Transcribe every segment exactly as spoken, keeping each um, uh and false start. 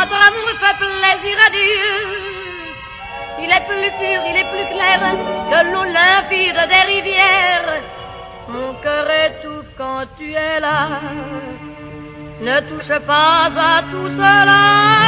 notre amour fait plaisir à Dieu. Il est plus pur, il est plus clair que l'eau limpide des rivières. Mon cœur est tout quand tu es là. Ne touche pas à tout cela.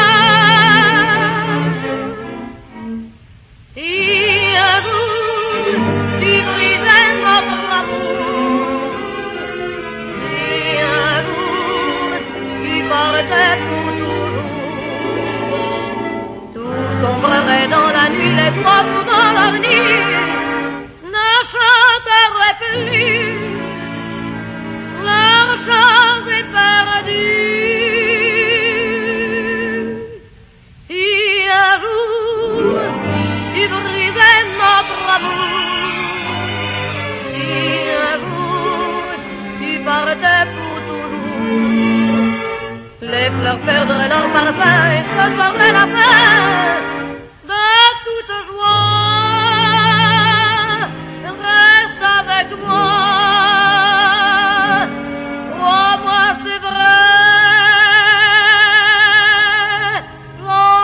Si un jour tu brisais notre amour, si un jour tu partais pour toujours, tout sombrerait dans la nuit, les trois dans l'avenir ne chanteraient plus, leur chant est perdu. Si un jour tu brisais notre amour, si un jour tu partais pour toujours, les fleurs perdraient leur parfum et se ferait la fin de toute joie. Reste avec moi, oh moi c'est vrai, j'en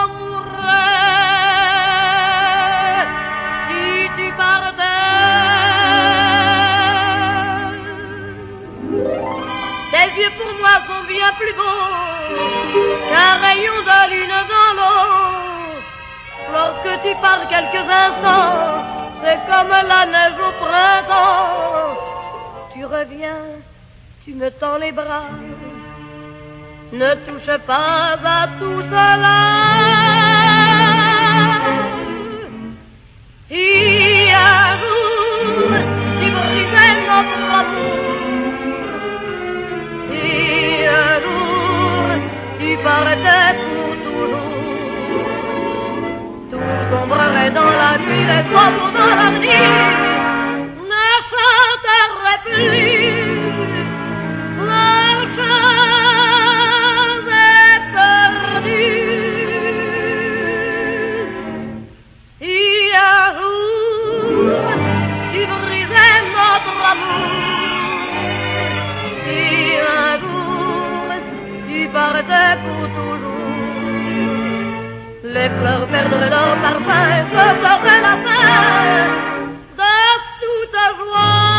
mourrais si tu partais. Tes yeux pour moi sont bien plus beaux qu'un rayon de lune dans l'eau. Lorsque tu parles quelques instants, c'est comme la neige au printemps. Tu reviens, tu me tends les bras. Ne touche pas à tout cela. Si un jour tu brisais notre amour, si un jour tu partais pour toujours, tout sombrerait dans la nuit, les trois jours dans l'avenir ne chanteraient plus, leur chant est perdu. Si un jour tu brisais notre amour, si un jour tu partais pour toujours, les fleurs perdraient leur parfum et ce serait la fin de toute joie.